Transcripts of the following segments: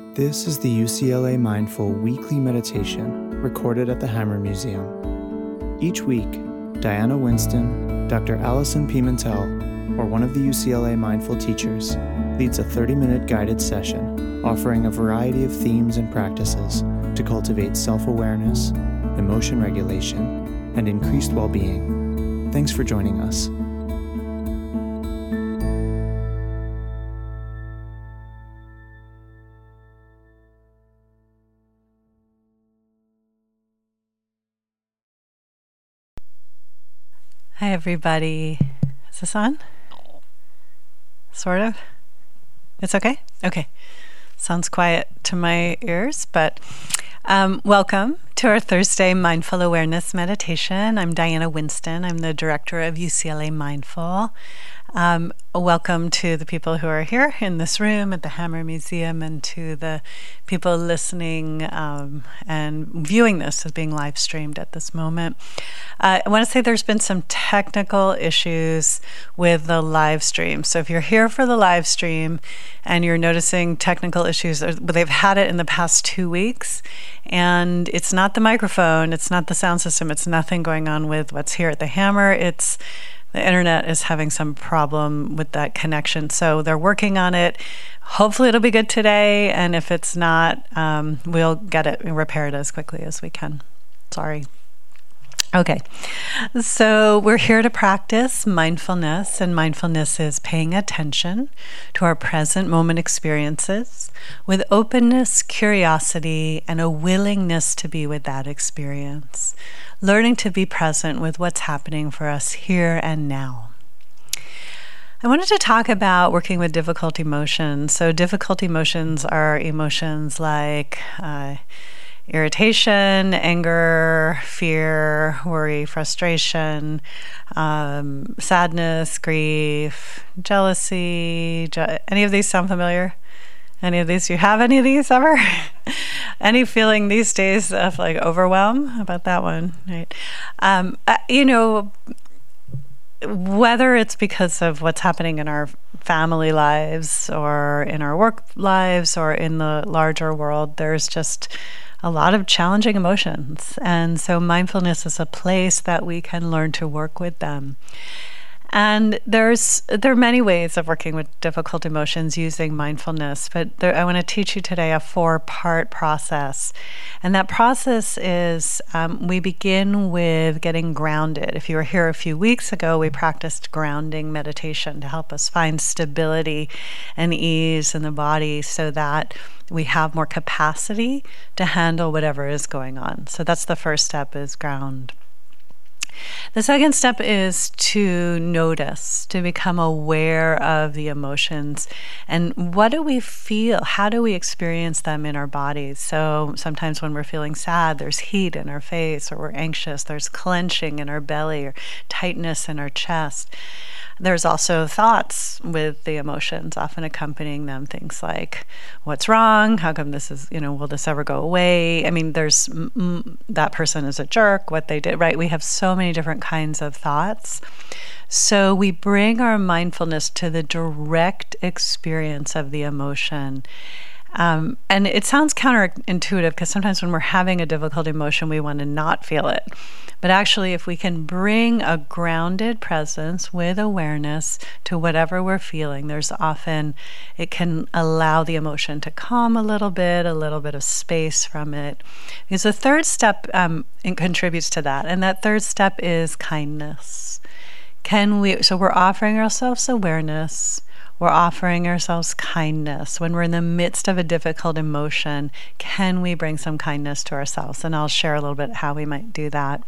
This is the UCLA Mindful weekly meditation recorded at the Hammer Museum. Each week, Diana Winston, Dr. Allison Pimentel, or one of the UCLA Mindful teachers leads a 30-minute guided session offering a variety of themes and practices to cultivate self-awareness, emotion regulation, and increased well-being. Thanks for joining us. Hi, everybody. Is this on? Sort of? It's okay? Okay. Sounds quiet to my ears, but welcome to our Thursday Mindful Awareness Meditation. I'm Diana Winston. I'm the director of UCLA Mindful. Welcome to the people who are here in this room at the Hammer Museum, and to the people listening and viewing this as being live streamed at this moment. I want to say there's been some technical issues with the live stream. So if you're here for the live stream and you're noticing technical issues, they've had it in the past 2 weeks, and it's not the microphone, it's not the sound system, it's nothing going on with what's here at the Hammer. It's the internet is having some problem with that connection, so they're working on it. Hopefully it'll be good today, and if it's not, we'll get it repaired as quickly as we can. Sorry. Okay, so we're here to practice mindfulness, and mindfulness is paying attention to our present moment experiences with openness, curiosity, and a willingness to be with that experience, learning to be present with what's happening for us here and now. I wanted to talk about working with difficult emotions. So difficult emotions are emotions like irritation, anger, fear, worry, frustration, sadness, grief, jealousy. Any of these sound familiar? Any of these? You have any of these ever? Any feeling these days of like overwhelm? How about that one? Right. Whether it's because of what's happening in our family lives or in our work lives or in the larger world, there's just a lot of challenging emotions. And so mindfulness is a place that we can learn to work with them. And there are many ways of working with difficult emotions using mindfulness, but I want to teach you today a 4-part process. And that process is we begin with getting grounded. If you were here a few weeks ago, we practiced grounding meditation to help us find stability and ease in the body so that we have more capacity to handle whatever is going on. So that's the first step, is ground. The second step is to notice, to become aware of the emotions. And what do we feel? How do we experience them in our bodies? So sometimes when we're feeling sad, there's heat in our face, or we're anxious, there's clenching in our belly or tightness in our chest. There's also thoughts with the emotions, often accompanying them. Things like, what's wrong? How come this is, will this ever go away? I mean, there's that person is a jerk, what they did, right? We have so many different kinds of thoughts. So we bring our mindfulness to the direct experience of the emotion. And it sounds counterintuitive because sometimes when we're having a difficult emotion, we want to not feel it. But actually, if we can bring a grounded presence with awareness to whatever we're feeling, there's often, it can allow the emotion to calm a little bit of space from it. Because the third step it contributes to that. And that third step is kindness. So we're offering ourselves awareness. We're offering ourselves kindness. When we're in the midst of a difficult emotion, can we bring some kindness to ourselves? And I'll share a little bit how we might do that.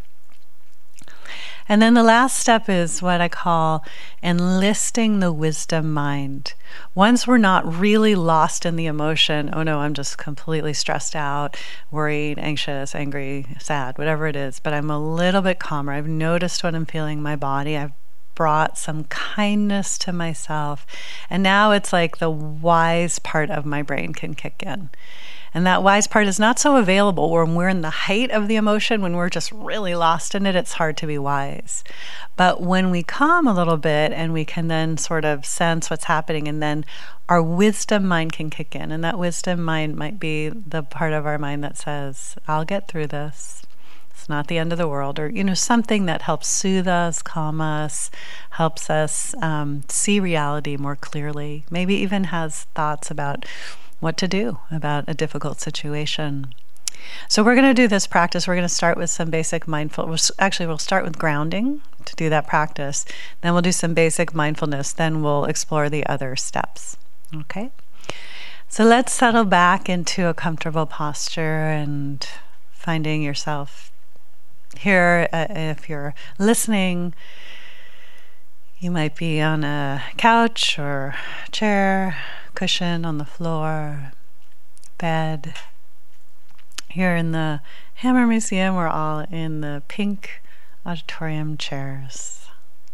And then the last step is what I call enlisting the wisdom mind. Once we're not really lost in the emotion, oh no, I'm just completely stressed out, worried, anxious, angry, sad, whatever it is, but I'm a little bit calmer. I've noticed what I'm feeling in my body. I've brought some kindness to myself. And now it's like the wise part of my brain can kick in. And that wise part is not so available when we're in the height of the emotion, when we're just really lost in it. It's hard to be wise. But when we calm a little bit and we can then sort of sense what's happening, and then our wisdom mind can kick in. And that wisdom mind might be the part of our mind that says, I'll get through this. It's not the end of the world, or something that helps soothe us, calm us, helps us see reality more clearly. Maybe even has thoughts about what to do about a difficult situation. So we're going to do this practice. We're going to start with some basic mindfulness. We'll start with grounding to do that practice. Then we'll do some basic mindfulness. Then we'll explore the other steps. Okay? So let's settle back into a comfortable posture and finding yourself here. If you're listening, you might be on a couch or chair, cushion on the floor, bed. Here in the Hammer Museum, we're all in the pink auditorium chairs.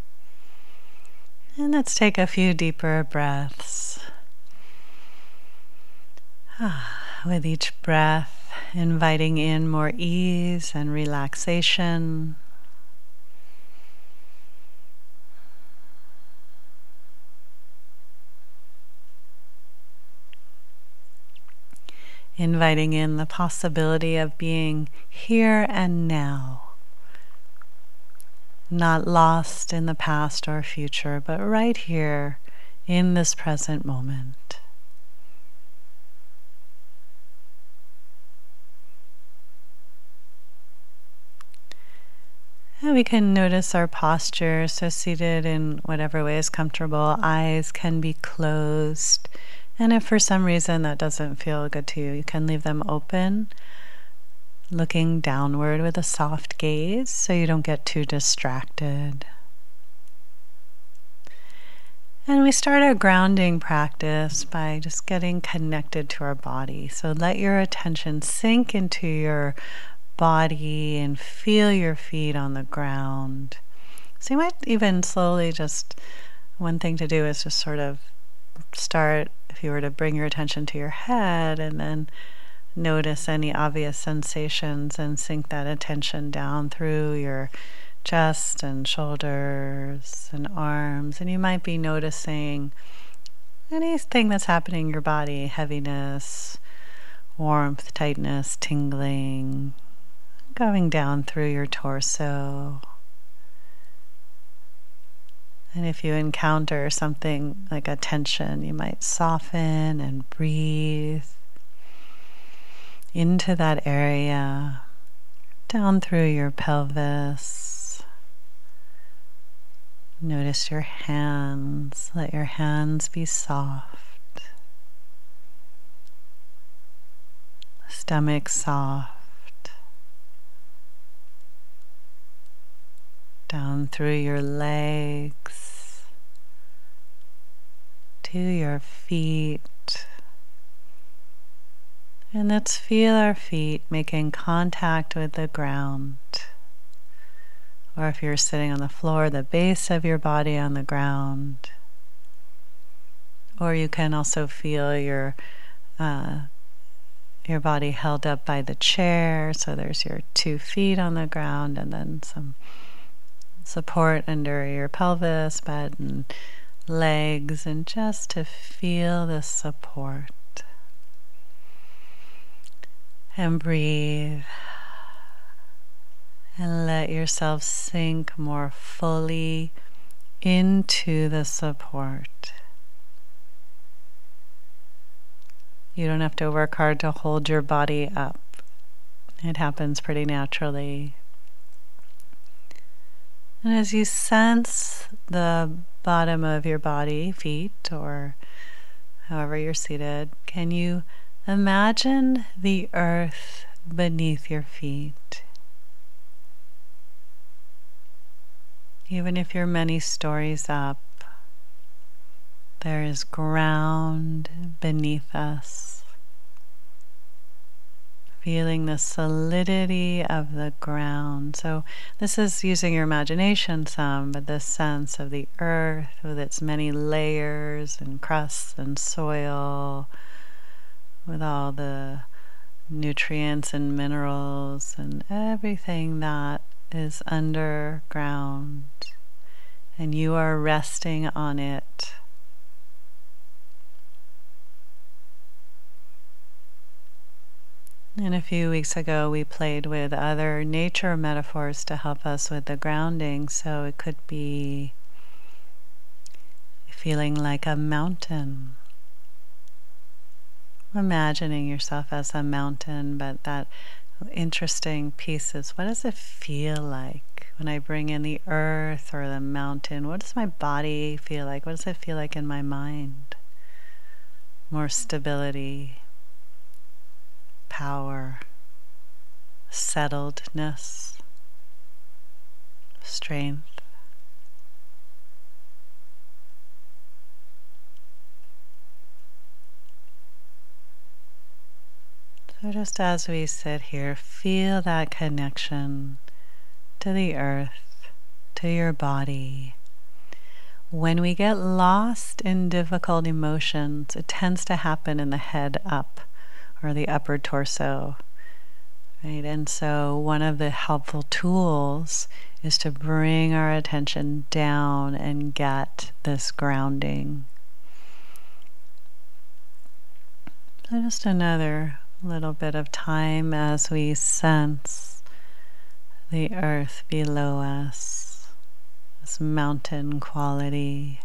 And let's take a few deeper breaths. With each breath, inviting in more ease and relaxation. Inviting in the possibility of being here and now, not lost in the past or future, but right here in this present moment. And we can notice our posture, so seated in whatever way is comfortable. Eyes can be closed. And if for some reason that doesn't feel good to you, you can leave them open, looking downward with a soft gaze so you don't get too distracted. And we start our grounding practice by just getting connected to our body. So let your attention sink into your body and feel your feet on the ground. So you might even slowly one thing to do is just sort of start, if you were to bring your attention to your head, and then notice any obvious sensations and sink that attention down through your chest and shoulders and arms. And you might be noticing anything that's happening in your body, heaviness, warmth, tightness, tingling, going down through your torso. And if you encounter something like a tension, you might soften and breathe into that area, down through your pelvis. Notice your hands. Let your hands be soft. Stomach soft. Down through your legs to your feet. And let's feel our feet making contact with the ground. Or if you're sitting on the floor, the base of your body on the ground. Or you can also feel your body held up by the chair. So there's your 2 feet on the ground and then some support under your pelvis, bed, and legs, and just to feel the support. And breathe. And let yourself sink more fully into the support. You don't have to work hard to hold your body up. It happens pretty naturally. And as you sense the bottom of your body, feet, or however you're seated, can you imagine the earth beneath your feet? Even if you're many stories up, there is ground beneath us. Feeling the solidity of the ground. So this is using your imagination some, but this sense of the earth with its many layers and crusts and soil, with all the nutrients and minerals and everything that is underground, and you are resting on it. And a few weeks ago, we played with other nature metaphors to help us with the grounding. So it could be feeling like a mountain. Imagining yourself as a mountain, but that interesting piece is, what does it feel like when I bring in the earth or the mountain? What does my body feel like? What does it feel like in my mind? More stability, power, settledness, strength. So just as we sit here, feel that connection to the earth, to your body. When we get lost in difficult emotions, it tends to happen in the head up, or the upper torso, right? And so one of the helpful tools is to bring our attention down and get this grounding. So just another little bit of time as we sense the earth below us, this mountain quality.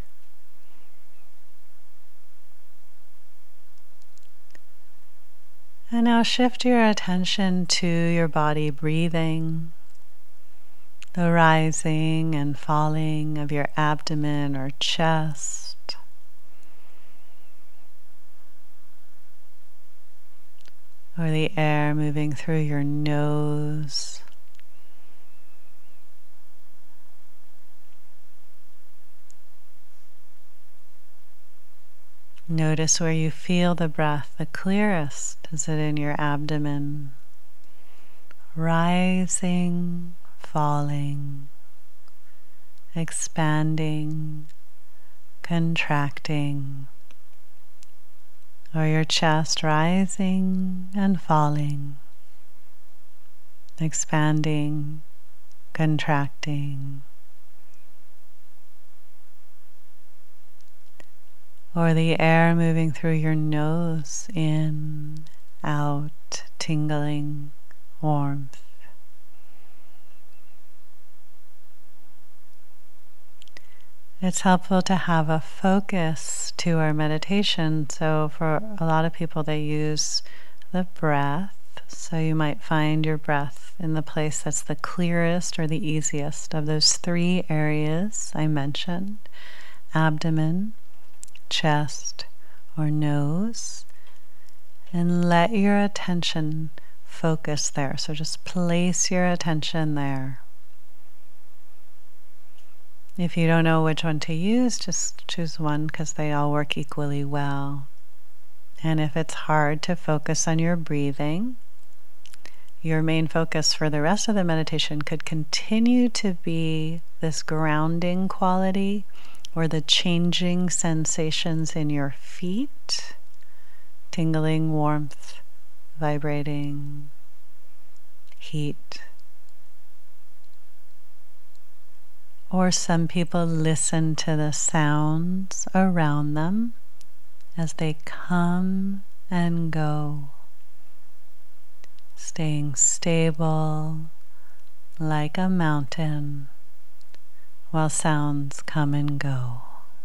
And now shift your attention to your body breathing, the rising and falling of your abdomen or chest. Or the air moving through your nose. Notice where you feel the breath the clearest. Is it in your abdomen? Rising, falling, expanding, contracting. Or your chest rising and falling, expanding, contracting. Or the air moving through your nose, in, out, tingling, warmth. It's helpful to have a focus to our meditation. So for a lot of people, they use the breath. So you might find your breath in the place that's the clearest or the easiest of those three areas I mentioned: abdomen, chest, or nose. And let your attention focus there. So just place your attention there. If you don't know which one to use, just choose one because they all work equally well. And if it's hard to focus on your breathing, your main focus for the rest of the meditation could continue to be this grounding quality or the changing sensations in your feet, tingling, warmth, vibrating, heat. Or some people listen to the sounds around them as they come and go, staying stable like a mountain while sounds come and go.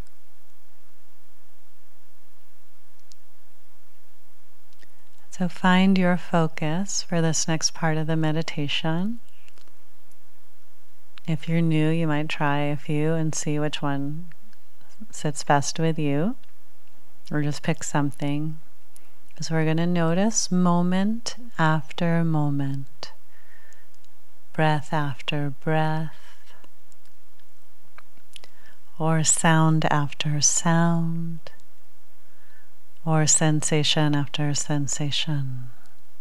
So find your focus for this next part of the meditation. If you're new, you might try a few and see which one sits best with you, or just pick something. Because we're going to notice moment after moment, breath after breath, or sound after sound, or sensation after sensation.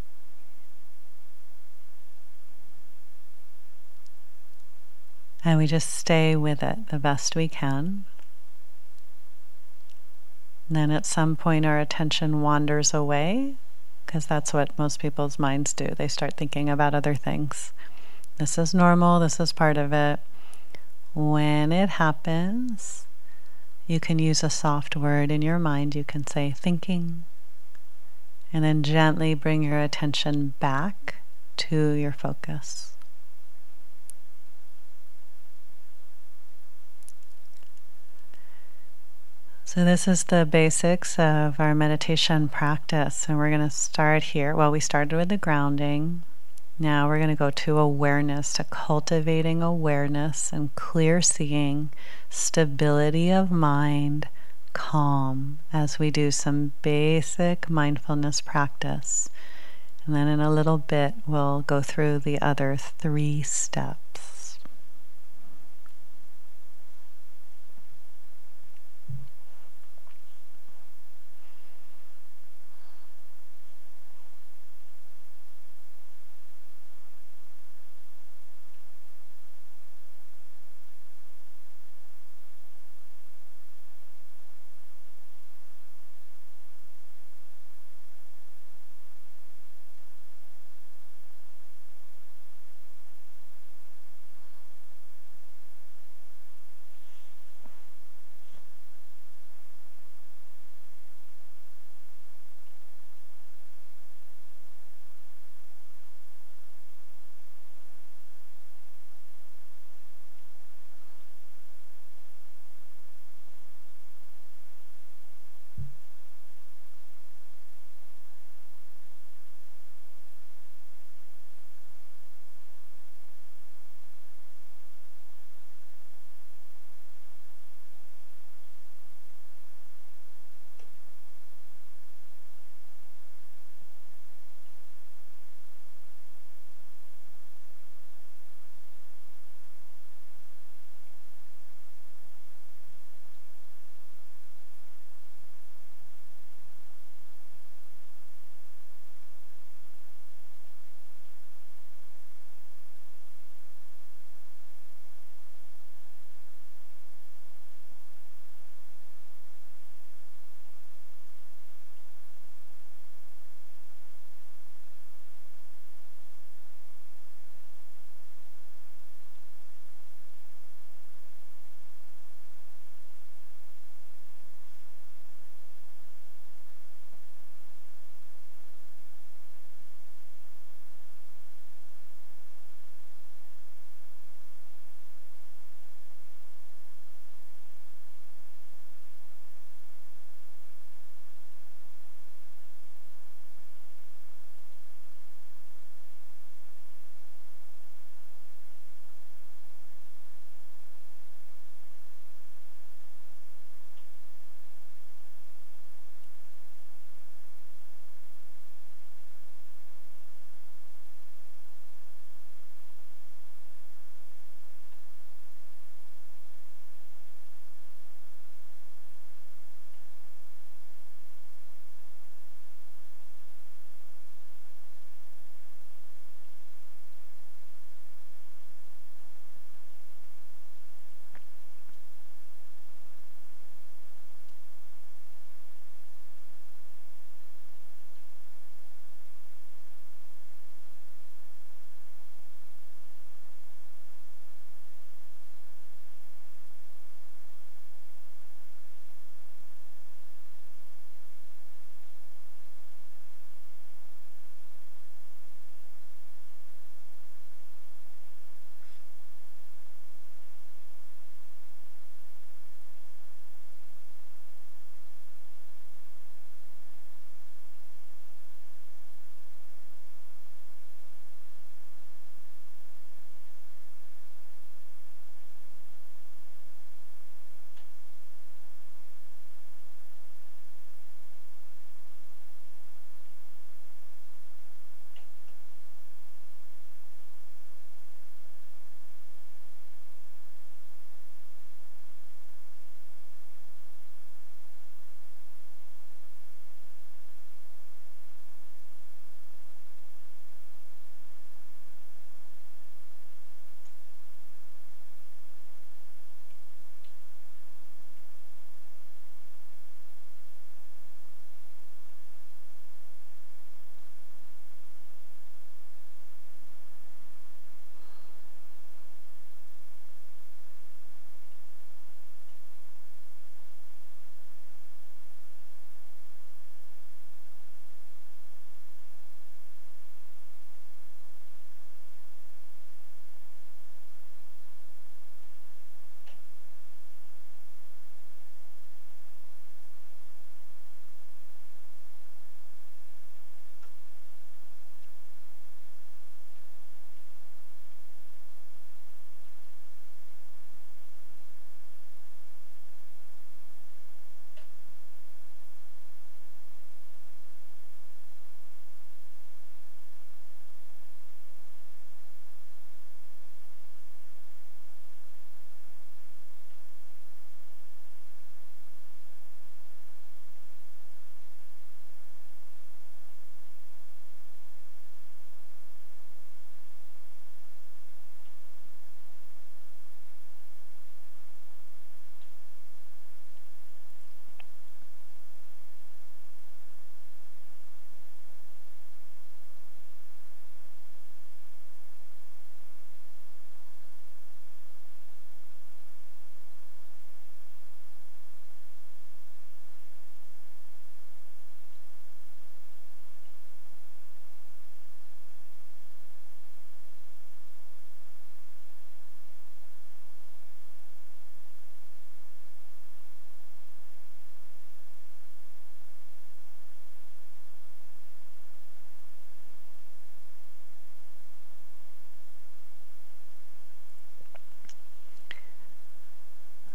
And we just stay with it the best we can. And then at some point our attention wanders away, because that's what most people's minds do. They start thinking about other things. This is normal, this is part of it. When it happens, you can use a soft word in your mind. You can say thinking, and then gently bring your attention back to your focus. So this is the basics of our meditation practice, and we're going to start here. Well, we started with the grounding. Now we're going to go to awareness, to cultivating awareness and clear seeing, stability of mind, calm, as we do some basic mindfulness practice. And then in a little bit, we'll go through the other 3 steps.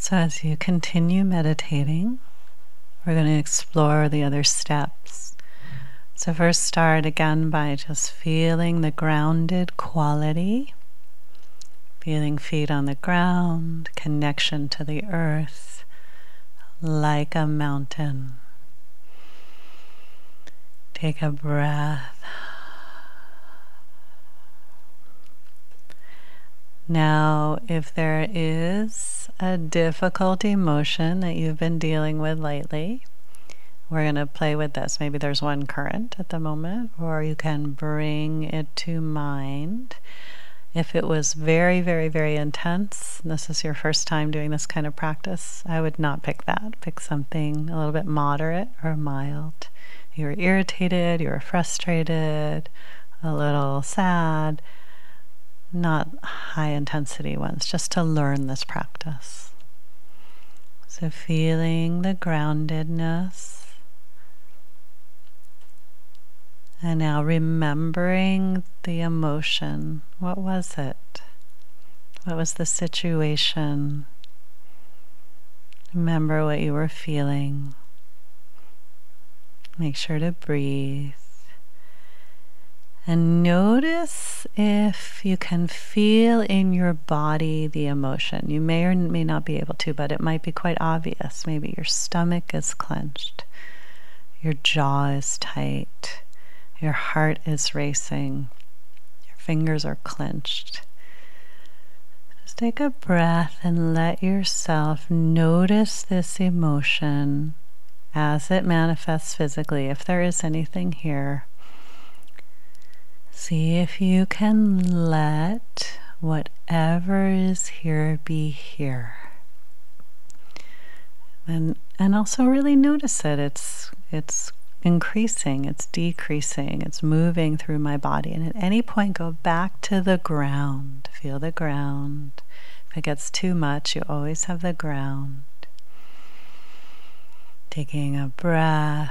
So as you continue meditating, we're going to explore the other steps. So first start again by just feeling the grounded quality, feeling feet on the ground, connection to the earth, like a mountain. Take a breath. Now, if there is a difficult emotion that you've been dealing with lately, we're going to play with this. Maybe there's one current at the moment, or you can bring it to mind. If it was very, very, very intense, and this is your first time doing this kind of practice, I would not pick that. Pick something a little bit moderate or mild. You were irritated, you were frustrated, a little sad. Not high intensity ones, just to learn this practice. So feeling the groundedness. And now remembering the emotion. What was it? What was the situation? Remember what you were feeling. Make sure to breathe. And notice if you can feel in your body the emotion. You may or may not be able to, but it might be quite obvious. Maybe your stomach is clenched, your jaw is tight, your heart is racing, your fingers are clenched. Just take a breath and let yourself notice this emotion as it manifests physically, if there is anything here. See if you can let whatever is here be here. And also really notice it. It's increasing, it's decreasing, it's moving through my body. And at any point go back to the ground. Feel the ground. If it gets too much, you always have the ground. Taking a breath.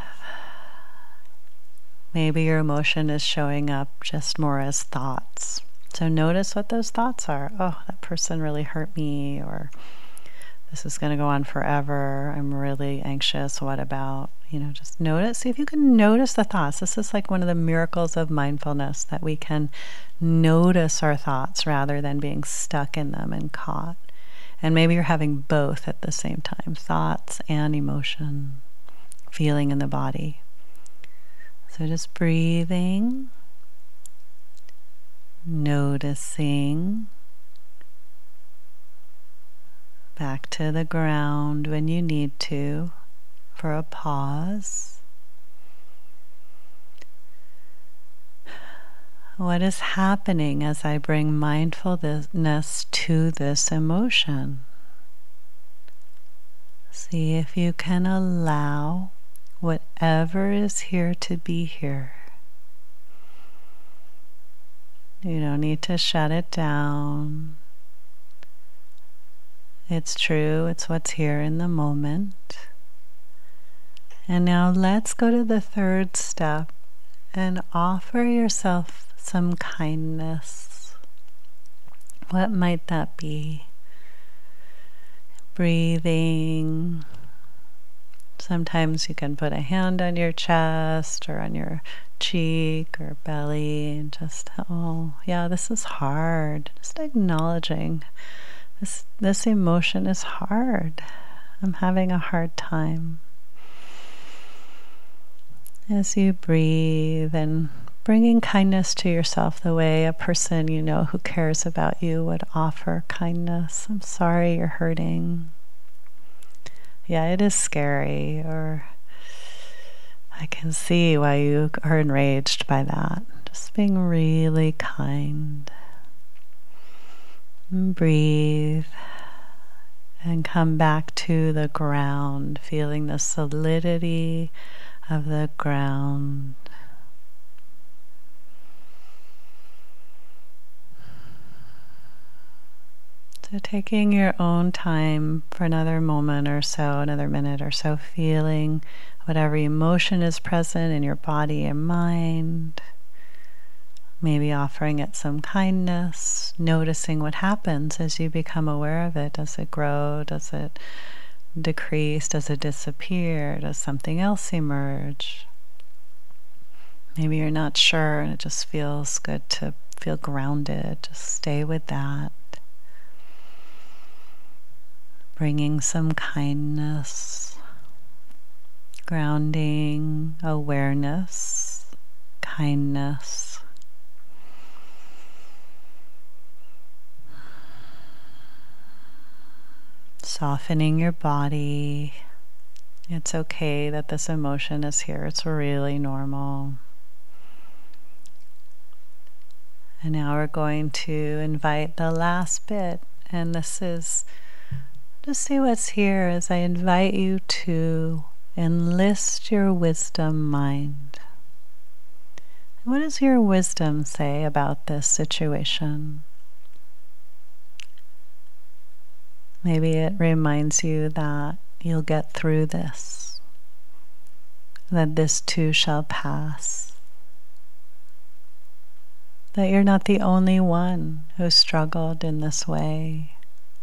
Maybe your emotion is showing up just more as thoughts. So notice what those thoughts are. Oh, that person really hurt me, or this is going to go on forever. I'm really anxious. What about? Just notice. See if you can notice the thoughts. This is like one of the miracles of mindfulness, that we can notice our thoughts rather than being stuck in them and caught. And maybe you're having both at the same time, thoughts and emotion, feeling in the body. So just breathing, noticing, back to the ground when you need to for a pause. What is happening as I bring mindfulness to this emotion? See if you can allow whatever is here to be here. You don't need to shut it down. It's true, it's what's here in the moment. And now let's go to the third step and offer yourself some kindness. What might that be? Breathing. Sometimes you can put a hand on your chest or on your cheek or belly and just, oh, yeah, this is hard. Just acknowledging this emotion is hard. I'm having a hard time. As you breathe and bringing kindness to yourself the way a person you know who cares about you would offer kindness. I'm sorry you're hurting. Yeah, it is scary, or I can see why you are enraged by that. Just being really kind. And breathe and come back to the ground, feeling the solidity of the ground. So taking your own time for another moment or so, another minute or so, feeling whatever emotion is present in your body and mind. Maybe offering it some kindness, noticing what happens as you become aware of it. Does it grow? Does it decrease? Does it disappear? Does something else emerge? Maybe you're not sure and it just feels good to feel grounded. Just stay with that. Bringing some kindness, grounding, awareness, kindness. Softening your body. It's okay that this emotion is here. It's really normal. And now we're going to invite the last bit. And this is, just see what's here as I invite you to enlist your wisdom mind. What does your wisdom say about this situation? Maybe it reminds you that you'll get through this, that this too shall pass, that you're not the only one who struggled in this way,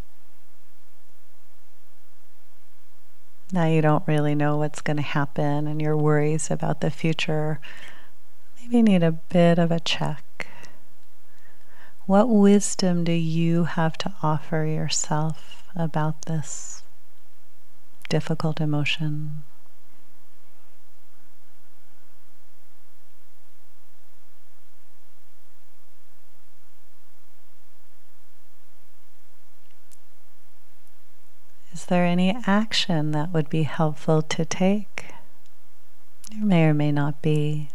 that you don't really know what's going to happen and your worries about the future maybe need a bit of a check. What wisdom do you have to offer yourself about this difficult emotion? Is there any action that would be helpful to take? There may or may not be.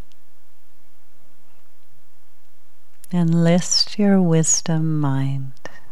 Enlist your wisdom mind.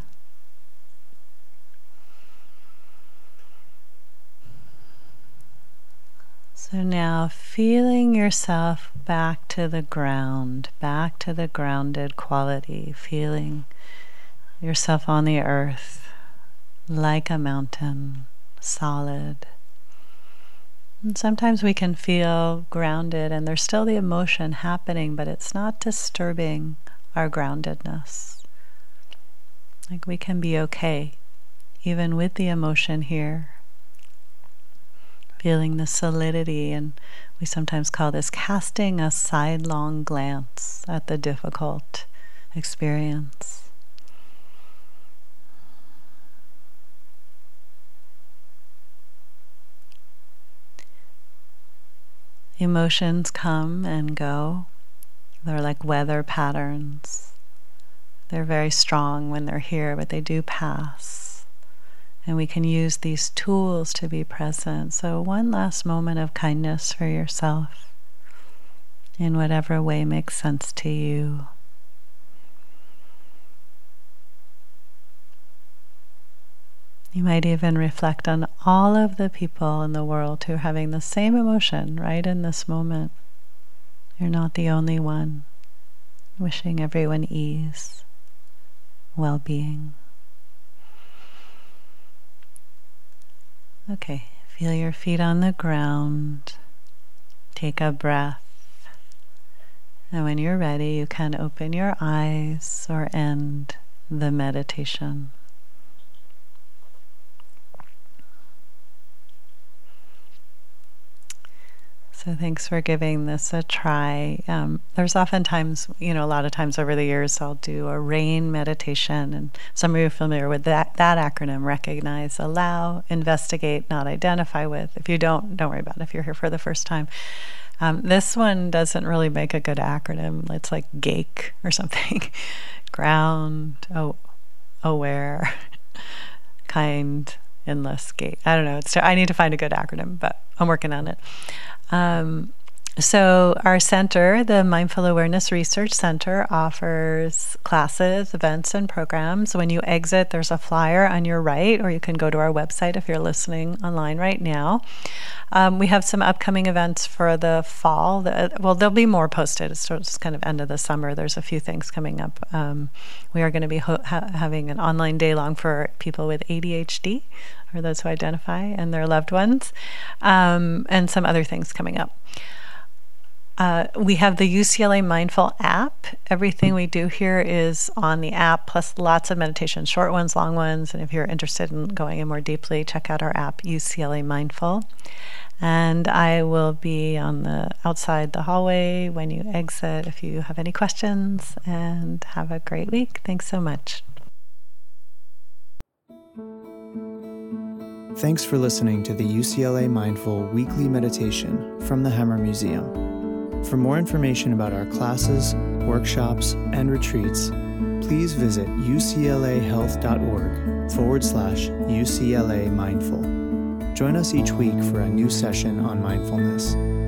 So now feeling yourself back to the ground, back to the grounded quality, feeling yourself on the earth like a mountain, solid. And sometimes we can feel grounded and there's still the emotion happening, but it's not disturbing our groundedness. Like we can be okay, even with the emotion here. Feeling the solidity, and we sometimes call this casting a sidelong glance at the difficult experience. Emotions come and go. They're like weather patterns. They're very strong when they're here, but they do pass. And we can use these tools to be present. So one last moment of kindness for yourself in whatever way makes sense to you. You might even reflect on all of the people in the world who are having the same emotion right in this moment. You're not the only one. Wishing everyone ease, well-being. Okay, feel your feet on the ground. Take a breath. And when you're ready, you can open your eyes or end the meditation. So thanks for giving this a try. There's oftentimes, a lot of times over the years, I'll do a RAIN meditation, and some of you are familiar with that acronym: recognize, allow, investigate, not identify with. If you don't worry about it if you're here for the first time. This one doesn't really make a good acronym. It's like GAKE or something. Ground, aware, kind, endless, gate. I don't know. I need to find a good acronym, but I'm working on it. So our center, the Mindful Awareness Research Center, offers classes, events, and programs. When you exit, there's a flyer on your right, or you can go to our website if you're listening online right now. We have some upcoming events for the fall. There'll be more posted. It's just kind of end of the summer. There's a few things coming up. We are going to be having an online day-long for people with ADHD, or those who identify, and their loved ones, and some other things coming up. We have the UCLA Mindful app. Everything we do here is on the app, plus lots of meditations, short ones, long ones. And if you're interested in going in more deeply, check out our app, UCLA Mindful. And I will be on the outside the hallway when you exit if you have any questions. And have a great week. Thanks so much. Thanks for listening to the UCLA Mindful Weekly Meditation from the Hammer Museum. For more information about our classes, workshops, and retreats, please visit uclahealth.org/UCLA Mindful. Join us each week for a new session on mindfulness.